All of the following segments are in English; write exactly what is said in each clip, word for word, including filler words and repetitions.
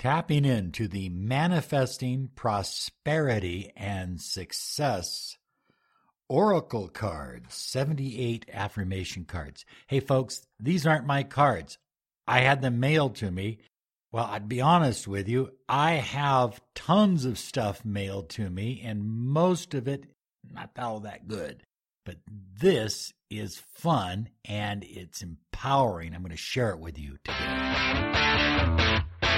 tapping into the Manifesting Prosperity and Success Oracle cards, seventy-eight affirmation cards. Hey, folks, these aren't my cards. I had them mailed to me. Well, I'd be honest with you, I have tons of stuff mailed to me, and most of it not all that good. But this is fun, and it's empowering. I'm going to share it with you today.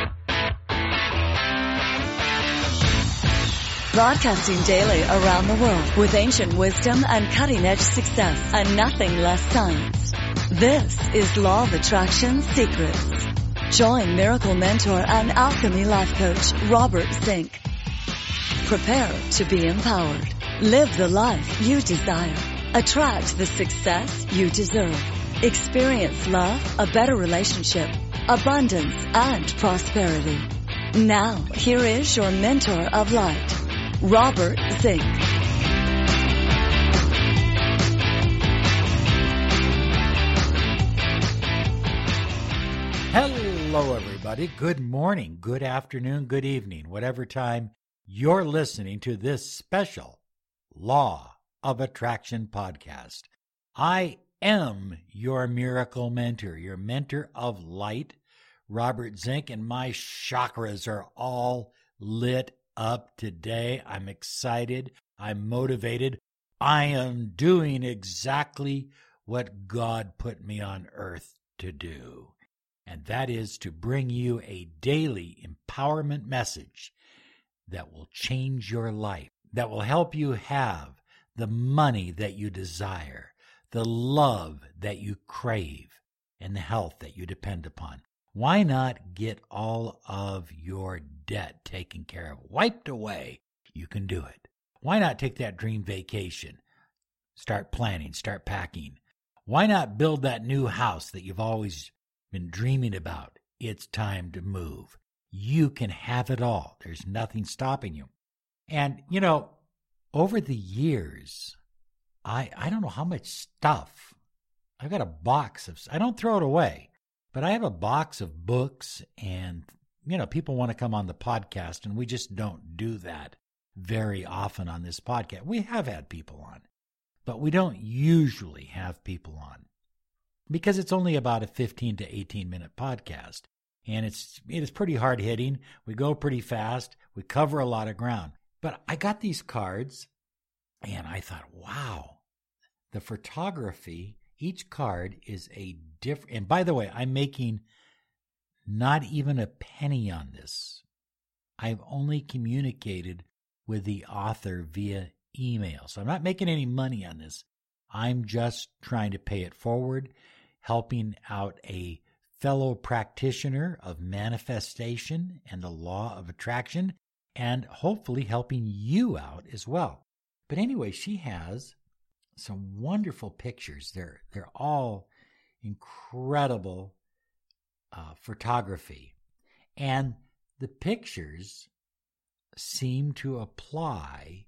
Broadcasting daily around the world with ancient wisdom and cutting-edge success and nothing less science. This is Law of Attraction Secrets. Join miracle mentor and alchemy life coach Robert Zink. Prepare to be empowered. Live the life you desire. Attract the success you deserve. Experience love, a better relationship, abundance, and prosperity. Now, here is your mentor of light, Robert Zink. Hello, everybody. Good morning, good afternoon, good evening, whatever time you're listening to this special Law of Attraction podcast. I am your miracle mentor, your mentor of light, Robert Zink, and my chakras are all lit up today. I'm excited. I'm motivated. I am doing exactly what God put me on earth to do, and that is to bring you a daily empowerment message that will change your life, that will help you have the money that you desire, the love that you crave, and the health that you depend upon. Why not get all of your debt taken care of, wiped away? You can do it. Why not take that dream vacation? Start planning, start packing. Why not build that new house that you've always been dreaming about? It's time to move. You can have it all. There's nothing stopping you. And, you know, over the years, I I don't know how much stuff. I've got a box of, I don't throw it away. But I have a box of books, and, you know, people want to come on the podcast, and we just don't do that very often on this podcast. We have had people on, but we don't usually have people on because it's only about a fifteen to eighteen minute podcast, and it's it is pretty hard hitting. We go pretty fast. We cover a lot of ground. But I got these cards, and I thought, wow, the photography. Each card is a different, and by the way, I'm making not even a penny on this. I've only communicated with the author via email, so I'm not making any money on this. I'm just trying to pay it forward, helping out a fellow practitioner of manifestation and the law of attraction, and hopefully helping you out as well. But anyway, she has some wonderful pictures. They're they're all incredible uh, photography, and the pictures seem to apply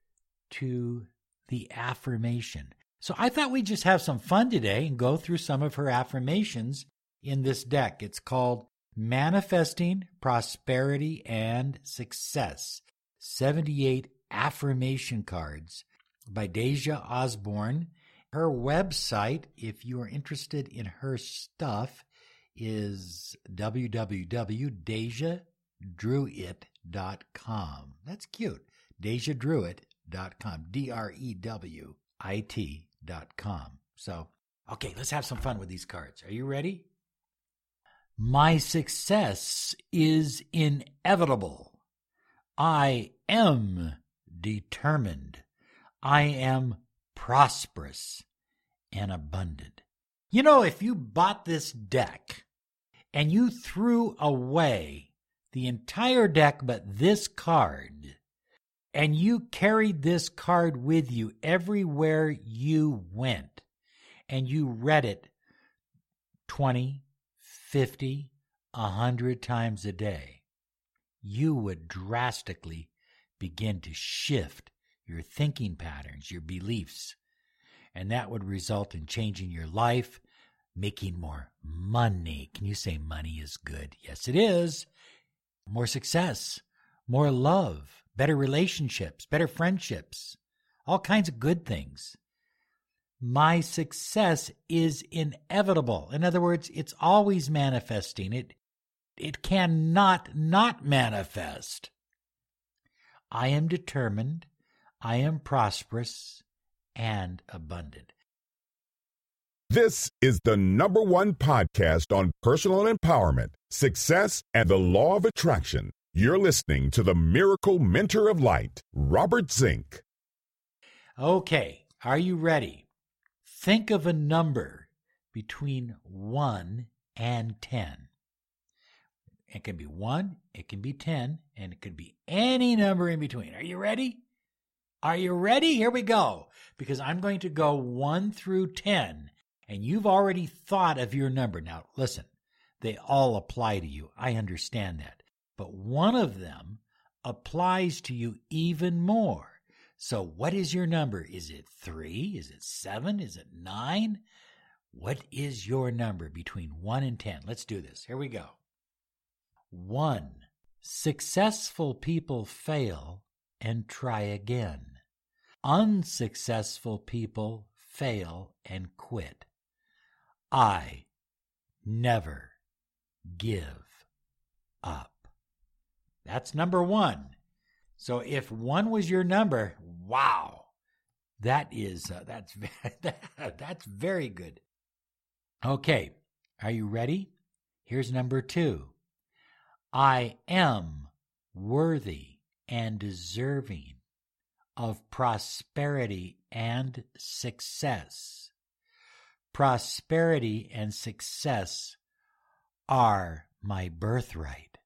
to the affirmation. So I thought we'd just have some fun today and go through some of her affirmations in this deck. It's called Manifesting Prosperity and Success, seventy-eight affirmation cards by Deja Osborne. Her website, if you are interested in her stuff, is w w w dot deja druitt dot com. That's cute. deja druitt dot com. D R E W I T dot com. So, okay, let's have some fun with these cards. Are you ready? My success is inevitable. I am determined. I am prosperous and abundant. You know, if you bought this deck and you threw away the entire deck but this card, and you carried this card with you everywhere you went, and you read it twenty, fifty, a hundred times a day, you would drastically begin to shift your thinking patterns, your beliefs, and that would result in changing your life, making more money. Can you say money is good? Yes, it is. more success, more love, better relationships, better friendships, all kinds of good things. My success is inevitable. In other words, it's always manifesting. It, it cannot not manifest. I am determined, I am prosperous and abundant. This is the number one podcast on personal empowerment, success, and the law of attraction. You're listening to the Miracle Mentor of Light, Robert Zink. Okay, are you ready? Think of a number between one and ten. It can be one, it can be ten, and it could be any number in between. Are you ready? Are you ready? Here we go. Because I'm going to go one through ten, and you've already thought of your number. Now, listen, they all apply to you. I understand that. But one of them applies to you even more. So what is your number? Is it three? Is it seven? Is it nine? What is your number between one and ten? Let's do this. Here we go. One. Successful people fail and try again. Unsuccessful people fail and quit. I never give up. That's number one. So if one was your number, wow, that is uh, that's that's very good. Okay, are you ready? Here's number two. I am worthy and deserving of prosperity and success. Prosperity and success are my birthright.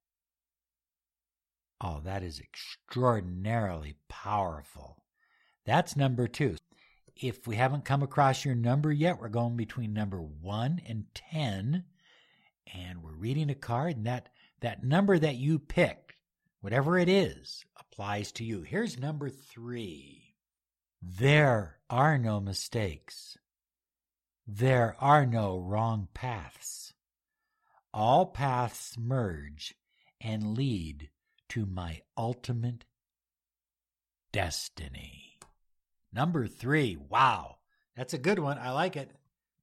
Oh, that is extraordinarily powerful. That's number two. If we haven't come across your number yet, we're going between number one and ten, and we're reading a card, and that, that number that you picked, whatever it is, applies to you. Here's number three. There are no mistakes. There are no wrong paths. All paths merge and lead to my ultimate destiny. Number three. Wow. That's a good one. I like it.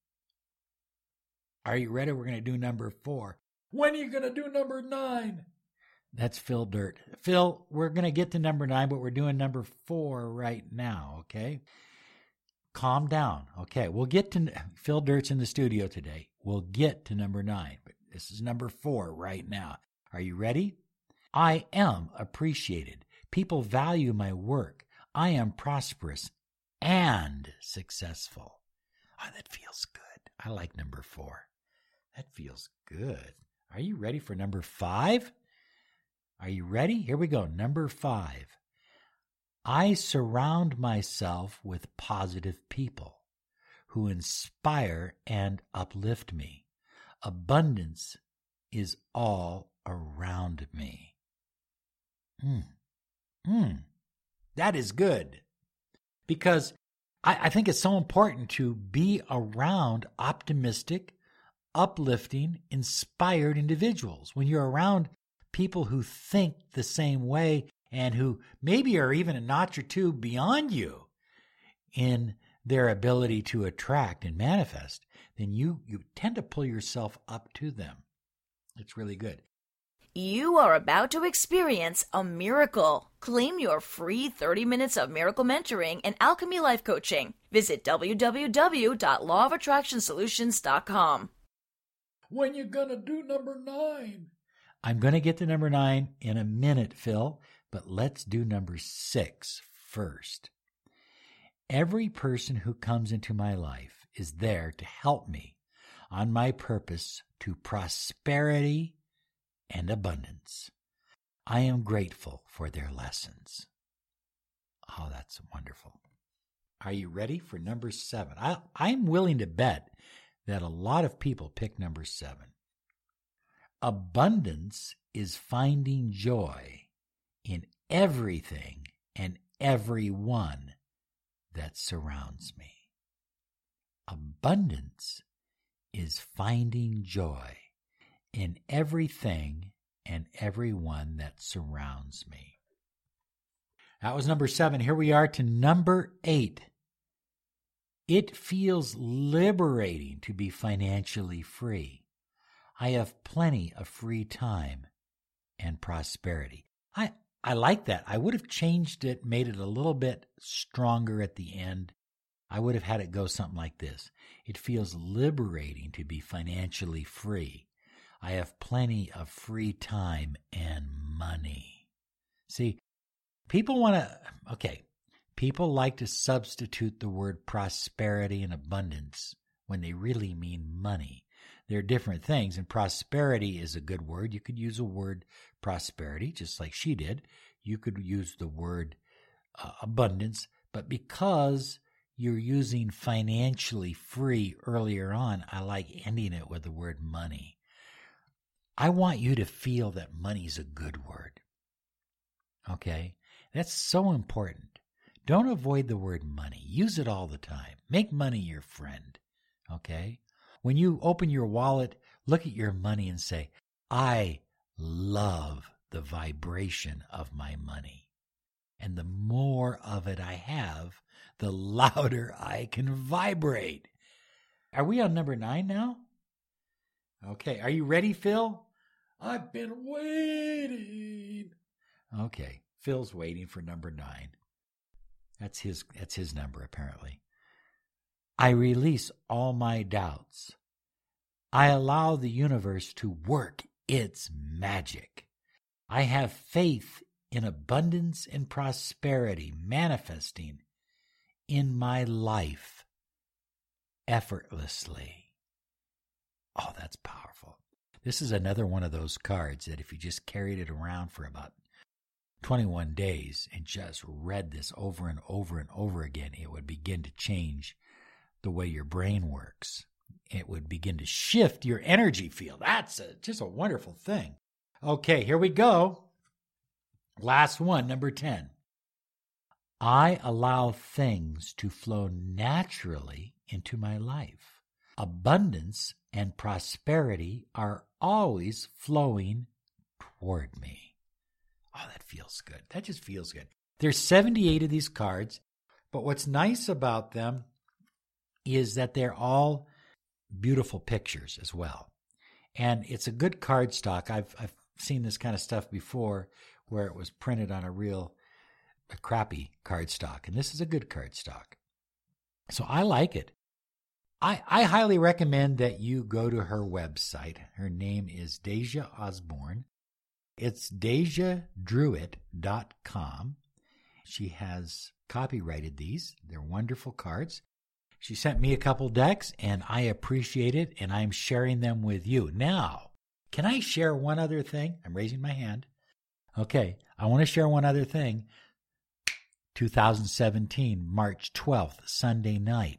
Are you ready? We're going to do number four. When are you going to do number nine? That's Phil Dirt. Phil, we're going to get to number nine, but we're doing number four right now, okay? Calm down. Okay, we'll get to, Phil Dirt's in the studio today. We'll get to number nine, but this is number four right now. Are you ready? I am appreciated. People value my work. I am prosperous and successful. Oh, that feels good. I like number four. That feels good. Are you ready for number five? Are you ready? Here we go. Number five. I surround myself with positive people who inspire and uplift me. Abundance is all around me. Mm. Mm. That is good. Because I, I think it's so important to be around optimistic, uplifting, inspired individuals. When you're around people who think the same way and who maybe are even a notch or two beyond you in their ability to attract and manifest, then you, you tend to pull yourself up to them. It's really good. You are about to experience a miracle. Claim your free thirty minutes of miracle mentoring and alchemy life coaching. Visit w w w dot law of attraction solutions dot com. When you gonna do number nine? I'm going to get to number nine in a minute, Phil, but let's do number six first. Every person who comes into my life is there to help me on my purpose to prosperity and abundance. I am grateful for their lessons. Oh, that's wonderful. Are you ready for number seven? I, I'm willing to bet that a lot of people pick number seven. Abundance is finding joy in everything and everyone that surrounds me. Abundance is finding joy in everything and everyone that surrounds me. That was number seven. Here we are to number eight. It feels liberating to be financially free. I have plenty of free time and prosperity. I, I like that. I would have changed it, made it a little bit stronger at the end. I would have had it go something like this. It feels liberating to be financially free. I have plenty of free time and money. See, people want to, okay, people like to substitute the word prosperity and abundance when they really mean money. They're different things, and prosperity is a good word. You could use a word prosperity, just like she did. You could use the word uh, abundance, but because you're using financially free earlier on, I like ending it with the word money. I want you to feel that money's a good word. Okay? That's so important. Don't avoid the word money. Use it all the time. Make money your friend. Okay? When you open your wallet, look at your money and say, I love the vibration of my money. And the more of it I have, the louder I can vibrate. Are we on number nine now? Okay. Are you ready, Phil? I've been waiting. Okay. Phil's waiting for number nine. That's his, that's his number, apparently. I release all my doubts. I allow the universe to work its magic. I have faith in abundance and prosperity manifesting in my life effortlessly. Oh, that's powerful. This is another one of those cards that if you just carried it around for about twenty-one days and just read this over and over and over again, it would begin to change the way your brain works. It would begin to shift your energy field. That's a, just a wonderful thing. Okay, here we go. Last one, number ten. I allow things to flow naturally into my life. Abundance and prosperity are always flowing toward me. Oh, that feels good. That just feels good. There's seventy-eight of these cards, but what's nice about them is that they're all beautiful pictures as well. And it's a good card stock. I've I've seen this kind of stuff before where it was printed on a real a crappy card stock. And this is a good card stock. So I like it. I, I highly recommend that you go to her website. Her name is Deja Osborne. It's deja druitt dot com. She has copyrighted these. They're wonderful cards. She sent me a couple decks, and I appreciate it, and I'm sharing them with you. Now, can I share one other thing? I'm raising my hand. Okay, I want to share one other thing. two thousand seventeen, March twelfth, Sunday night,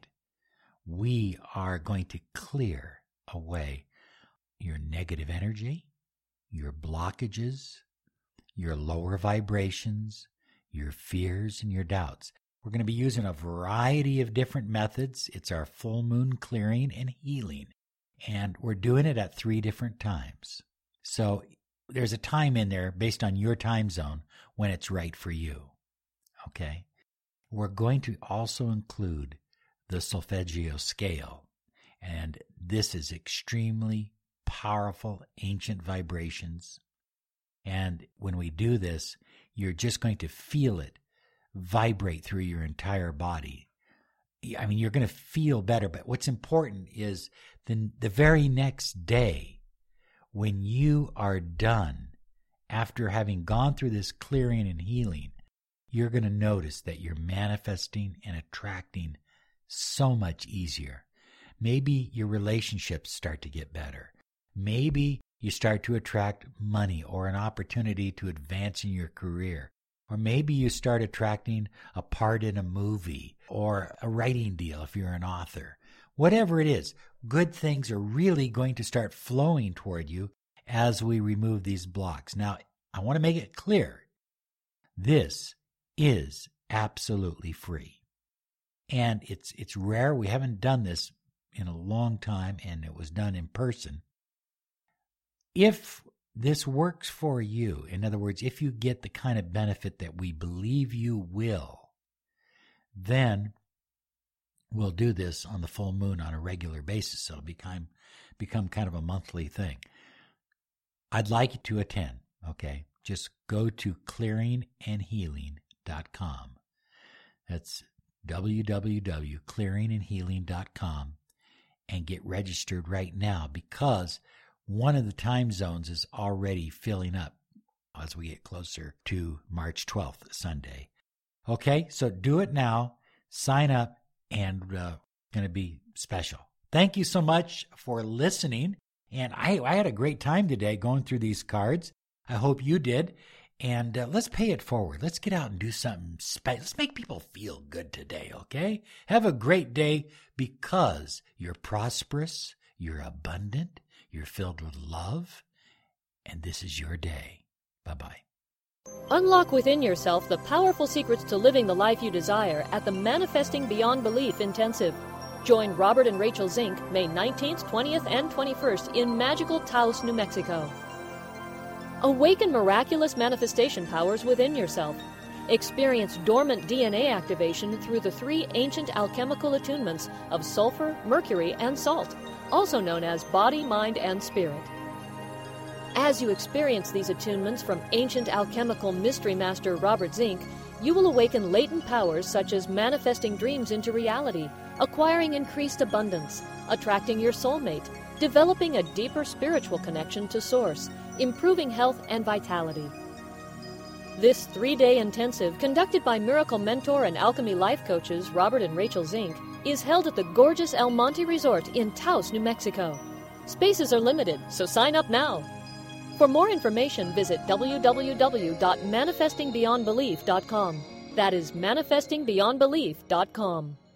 we are going to clear away your negative energy, your blockages, your lower vibrations, your fears, and your doubts. We're going to be using a variety of different methods. It's our full moon clearing and healing, and we're doing it at three different times. So there's a time in there based on your time zone when it's right for you. Okay? We're going to also include the solfeggio scale, and this is extremely powerful ancient vibrations. And when we do this, you're just going to feel it vibrate through your entire body. I mean, you're going to feel better, but what's important is the, the very next day, when you are done, after having gone through this clearing and healing, you're going to notice that you're manifesting and attracting so much easier. Maybe your relationships start to get better. Maybe you start to attract money or an opportunity to advance in your career. Or maybe you start attracting a part in a movie or a writing deal if you're an author. Whatever it is, good things are really going to start flowing toward you as we remove these blocks. Now, I want to make it clear, this is absolutely free. And it's it's rare. We haven't done this in a long time, and it was done in person. If this works for you, in other words, if you get the kind of benefit that we believe you will, then we'll do this on the full moon on a regular basis. So it'll become, become kind of a monthly thing. I'd like you to attend, okay? Just go to clearing and healing dot com. That's w w w dot clearing and healing dot com and get registered right now, because one of the time zones is already filling up as we get closer to March twelfth, Sunday. Okay, so do it now. Sign up, and uh, it's going to be special. Thank you so much for listening. And I, I had a great time today going through these cards. I hope you did. And uh, let's pay it forward. Let's get out and do something special. Let's make people feel good today, okay? Have a great day, because you're prosperous, you're abundant, you're filled with love, and this is your day. Bye-bye. Unlock within yourself the powerful secrets to living the life you desire at the Manifesting Beyond Belief Intensive. Join Robert and Rachel Zink May nineteenth, twentieth, and twenty-first in magical Taos, New Mexico. Awaken miraculous manifestation powers within yourself. Experience dormant D N A activation through the three ancient alchemical attunements of sulfur, mercury, and salt, also known as body, mind, and spirit. As you experience these attunements from ancient alchemical mystery master Robert Zink, you will awaken latent powers such as manifesting dreams into reality, acquiring increased abundance, attracting your soulmate, developing a deeper spiritual connection to Source, improving health and vitality. This three-day intensive, conducted by miracle mentor and alchemy life coaches Robert and Rachel Zink, is held at the gorgeous El Monte Resort in Taos, New Mexico. Spaces are limited, so sign up now. For more information, visit w w w dot manifesting beyond belief dot com. That is manifesting beyond belief dot com.